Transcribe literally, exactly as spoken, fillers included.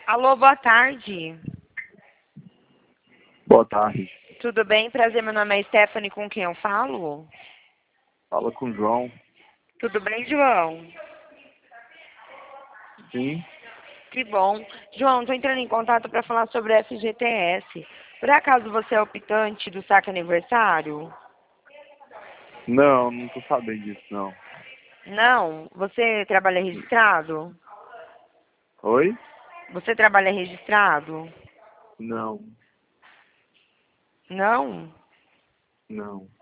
Alô, boa tarde. Boa tarde. Tudo bem? Prazer, meu nome é Stephanie, com quem eu falo? Fala com o João. Tudo bem, João? Sim. Que bom. João, estou entrando em contato para falar sobre F G T S. Por acaso você é optante do saque aniversário? Não, não tô sabendo disso, não. Não? Você trabalha registrado? Oi? Você trabalha registrado? Não, Não? não.